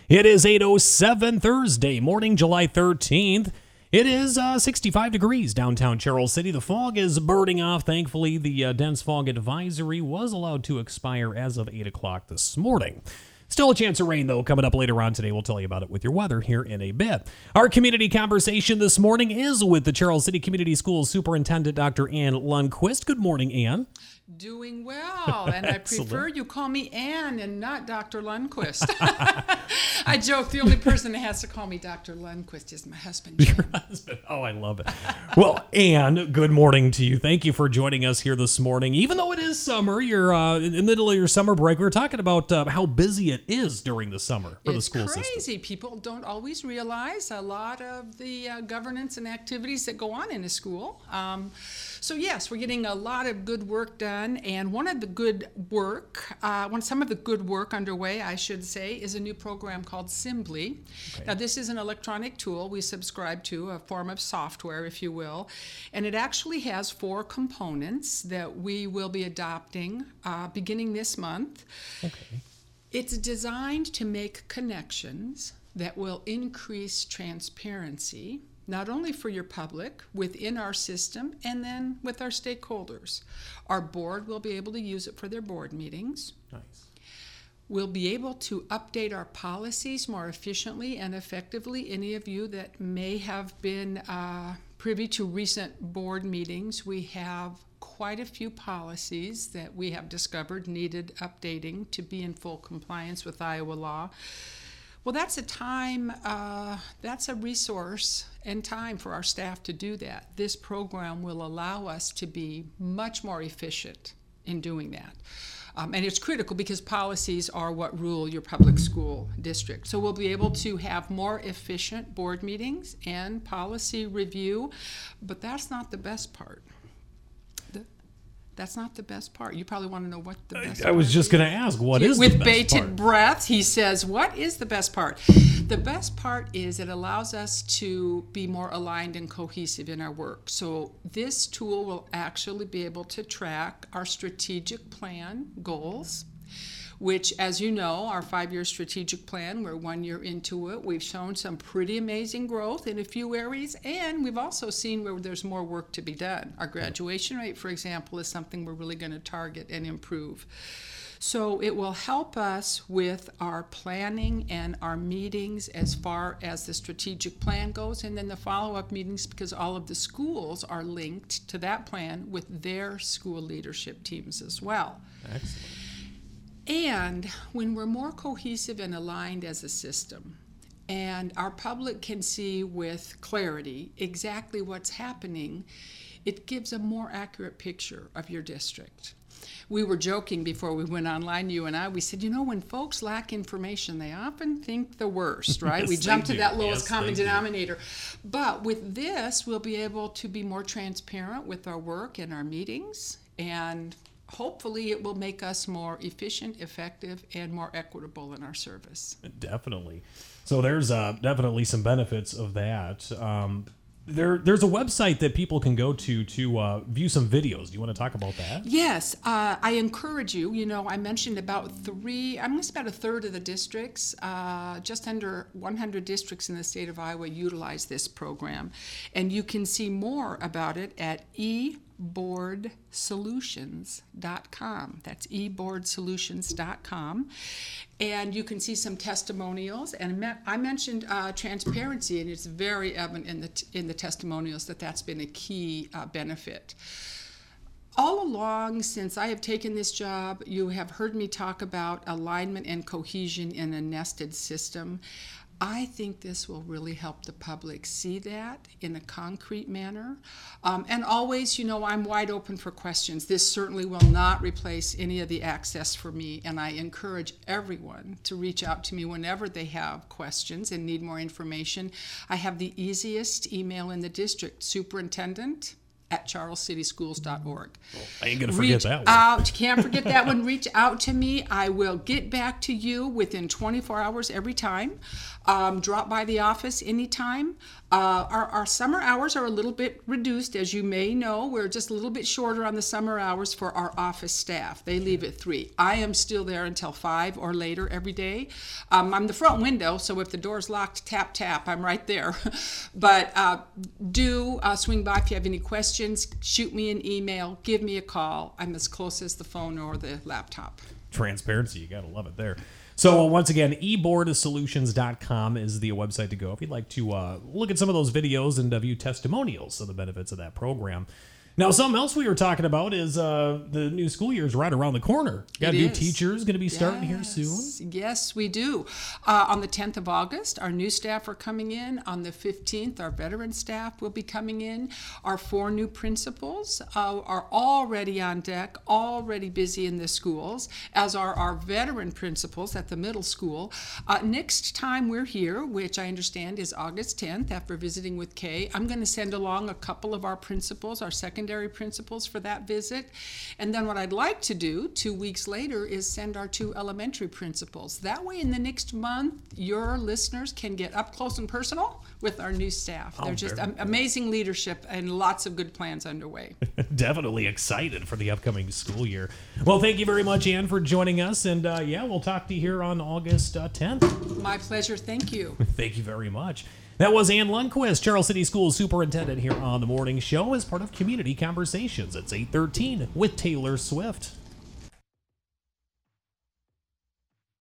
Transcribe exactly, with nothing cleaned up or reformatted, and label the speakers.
Speaker 1: It is eight oh seven Thursday morning, July thirteenth. It is uh, sixty-five degrees downtown Charles City. The fog is burning off. Thankfully, the uh, dense fog advisory was allowed to expire as of eight o'clock this morning. Still a chance of rain, though, coming up later on today. We'll tell you about it with your weather here in a bit. Our community conversation this morning is with the Charles City Community Schools Superintendent, Doctor Ann Lundquist. Good morning, Ann.
Speaker 2: Doing well, and I prefer you call me Ann and not Doctor Lundquist. I joke, the only person that has to call me Doctor Lundquist is my husband, Jim.
Speaker 1: Your husband. Oh, I love it. Well, Ann, good morning to you. Thank you for joining us here this morning. Even though it is summer, you're uh, in the middle of your summer break. We were talking about uh, how busy it is during the summer for
Speaker 2: it's
Speaker 1: the school
Speaker 2: crazy.
Speaker 1: system.
Speaker 2: It's crazy. People don't always realize a lot of the uh, governance and activities that go on in a school. Um, so, yes, we're getting a lot of good work done. And one of the good work, uh, one some of the good work underway, I should say, is a new program called Simbly. Okay. Now, this is an electronic tool we subscribe to, a form of software, if you will, and it actually has four components that we will be adopting uh, beginning this month.
Speaker 1: Okay.
Speaker 2: It's designed to make connections that will increase transparency, not only for your public within our system and then with our stakeholders. Our board will be able to use it for their board meetings.
Speaker 1: Nice.
Speaker 2: We'll be able to update our policies more efficiently and effectively. Any of you that may have been uh, privy to recent board meetings, we have quite a few policies that we have discovered needed updating to be in full compliance with Iowa law. Well, that's a time, uh, that's a resource and time for our staff to do that. This program will allow us to be much more efficient in doing that. Um, and it's critical because policies are what rule your public school district. So we'll be able to have more efficient board meetings and policy review, but that's not the best part. That's not the best part. You probably want to know what the best
Speaker 1: I,
Speaker 2: part
Speaker 1: I was just
Speaker 2: is.
Speaker 1: going to ask, what is
Speaker 2: With
Speaker 1: the best
Speaker 2: bated
Speaker 1: part?
Speaker 2: breath, he says, what is the best part? The best part is it allows us to be more aligned and cohesive in our work. So this tool will actually be able to track our strategic plan goals, which, as you know, our five-year strategic plan, we're one year into it. We've shown some pretty amazing growth in a few areas, and we've also seen where there's more work to be done. Our graduation rate, for example, is something we're really going to target and improve. So it will help us with our planning and our meetings as far as the strategic plan goes, and then the follow-up meetings, because all of the schools are linked to that plan with their school leadership teams as well.
Speaker 1: Excellent.
Speaker 2: And when we're more cohesive and aligned as a system, and our public can see with clarity exactly what's happening, it gives a more accurate picture of your district. We were joking before we went online, you and I, we said, you know, when folks lack information, they often think the worst, right?
Speaker 1: Yes,
Speaker 2: we jump to
Speaker 1: do.
Speaker 2: that lowest
Speaker 1: Yes,
Speaker 2: common
Speaker 1: they
Speaker 2: denominator. But with this, we'll be able to be more transparent with our work and our meetings, and hopefully it will make us more efficient, effective, and more equitable in our service.
Speaker 1: Definitely. So there's uh, definitely some benefits of that. Um, there, there's a website that people can go to to uh, view some videos. Do you want to talk about that?
Speaker 2: Yes, uh, I encourage you. You know, I mentioned about three, I guess about a third of the districts, uh, just under one hundred districts in the state of Iowa utilize this program. And you can see more about it at e board solutions dot com. That's e board solutions dot com. And you can see some testimonials. And I mentioned uh, transparency, and it's very evident in the, t- in the testimonials that that's been a key uh, benefit. All along since I have taken this job, you have heard me talk about alignment and cohesion in a nested system. I think this will really help the public see that in a concrete manner. Um, and always, you know, I'm wide open for questions. This certainly will not replace any of the access for me, and I encourage everyone to reach out to me whenever they have questions and need more information. I have the easiest email in the district, superintendent at charles city schools dot org.
Speaker 1: I ain't gonna forget
Speaker 2: Reach
Speaker 1: that one.
Speaker 2: out. Can't forget that one. Reach out to me. I will get back to you within twenty-four hours every time. Um, drop by the office anytime. Uh, our, our summer hours are a little bit reduced, as you may know. We're just a little bit shorter on the summer hours for our office staff. They leave at three. I am still there until five or later every day. Um, I'm the front window, so if the door's locked, tap, tap, I'm right there. But uh, do uh, swing by if you have any questions. Shoot me an email. Give me a call. I'm as close as the phone or the laptop.
Speaker 1: Transparency, you gotta love it there. So uh, once again, e board solutions dot com is the website to go if you'd like to uh, look at some of those videos and uh, view testimonials of the benefits of that program. Now, something else we were talking about is uh, the new school year is right around the corner. Got
Speaker 2: It
Speaker 1: new
Speaker 2: is.
Speaker 1: teachers going to be starting here
Speaker 2: Yes.
Speaker 1: soon.
Speaker 2: Yes, we do. Uh, on the tenth of August, our new staff are coming in. On the fifteenth, our veteran staff will be coming in. Our four new principals uh, are already on deck, already busy in the schools, as are our veteran principals at the middle school. Uh, next time we're here, which I understand is August tenth, after visiting with Kay, I'm going to send along a couple of our principals, our secondary principals, for that visit. And then what I'd like to do two weeks later is send our two elementary principals. That way in the next month, your listeners can get up close and personal with our new staff.
Speaker 1: Oh,
Speaker 2: They're just
Speaker 1: very
Speaker 2: am- amazing leadership and lots of good plans underway.
Speaker 1: Definitely excited for the upcoming school year. Well, thank you very much, Ann, for joining us. And uh, yeah, we'll talk to you here on August uh, tenth.
Speaker 2: My pleasure. Thank you.
Speaker 1: Thank you very much. That was Ann Lundquist, Charles City Schools Superintendent, here on the morning show as part of Community Conversations. It's eight thirteen with Taylor Swift.